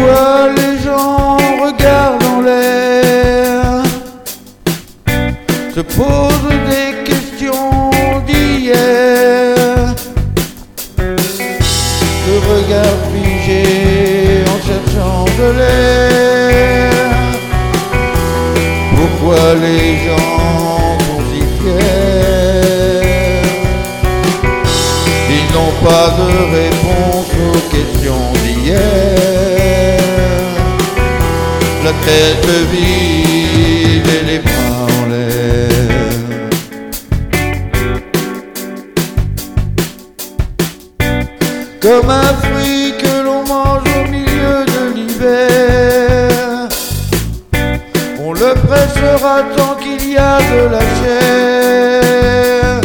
Pourquoi les gens regardent en l'air, se posent des questions d'hier, le regard figé en cherchant de l'air? Pourquoi les gens sont si fiers? Ils n'ont pas de réponse aux questions d'hier. La tête vide et les bras en l'air. Comme un fruit que l'on mange au milieu de l'hiver, on le pressera tant qu'il y a de la chair,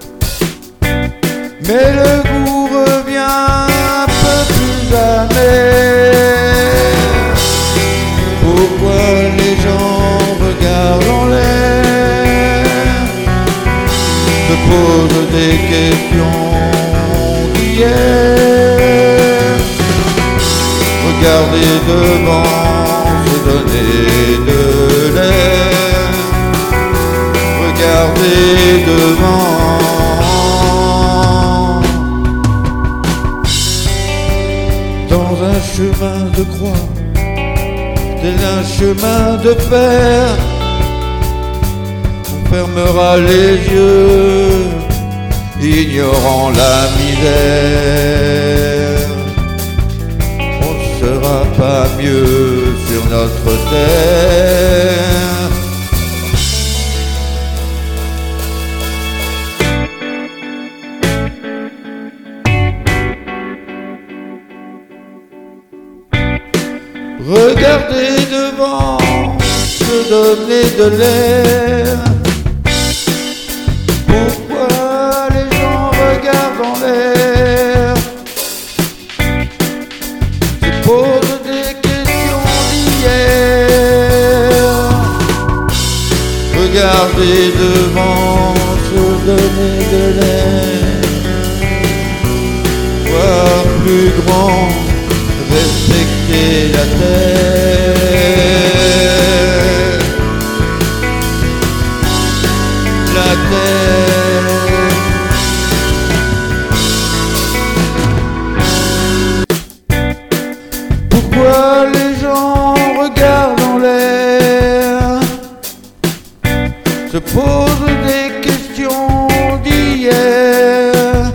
mais le goût revient un peu plus amer. Pourquoi les gens regardent en l'air, se posent des questions d'hier? Regarder devant, se donner de l'air. Regarder devant. Dans un chemin de croix, tel un chemin de fer, on fermera les yeux, ignorant la misère. On ne sera pas mieux sur notre terre. Regardez devant, se donner de l'air. Pourquoi les gens regardent en l'air, se posent des questions d'hier? Regardez devant, se donner de l'air. Voir plus grand, respecter la terre. La terre. Pourquoi les gens regardent en l'air, se posent des questions d'hier,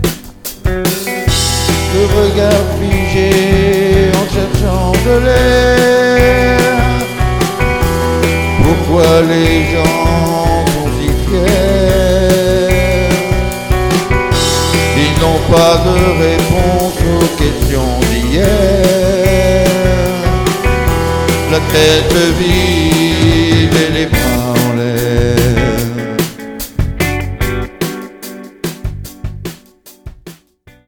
le regard figé en cherchant de l'air? Pourquoi les gens sont si fiers? Ils n'ont pas de réponse aux questions d'hier. La tête vide